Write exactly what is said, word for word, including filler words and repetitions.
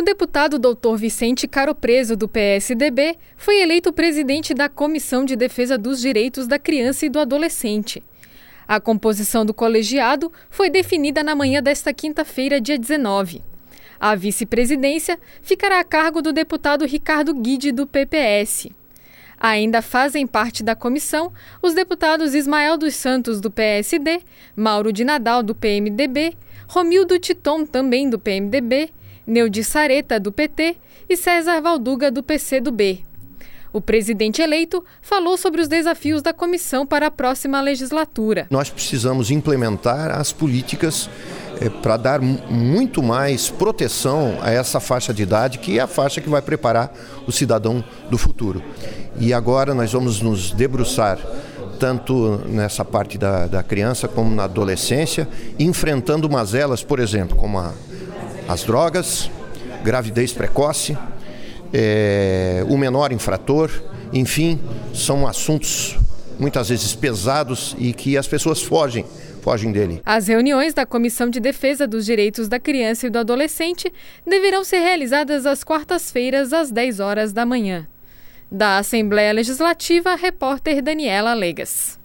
deputado doutor Vicente Caropreso, do P S D B, foi eleito presidente da Comissão de Defesa dos Direitos da Criança e do Adolescente. A composição do colegiado foi definida na manhã desta quinta-feira, dia dezenove. A vice-presidência ficará a cargo do deputado Ricardo Guide, do P P S. Ainda fazem parte da comissão os deputados Ismael dos Santos, do P S D, Mauro de Nadal, do P M D B, Romildo Titon, também do P M D B, Neudi Sareta, do P T, e César Valduga, do P C do B. O presidente eleito falou sobre os desafios da comissão para a próxima legislatura. Nós precisamos implementar as políticas é, para dar muito mais proteção a essa faixa de idade, que é a faixa que vai preparar o cidadão do futuro. E agora nós vamos nos debruçar tanto nessa parte da, da criança como na adolescência, enfrentando mazelas, por exemplo, como a, as drogas, gravidez precoce, é, o menor infrator, enfim, são assuntos muitas vezes pesados e que as pessoas fogem, fogem dele. As reuniões da Comissão de Defesa dos Direitos da Criança e do Adolescente deverão ser realizadas às quartas-feiras, às dez horas da manhã. Da Assembleia Legislativa, a repórter Daniela Legas.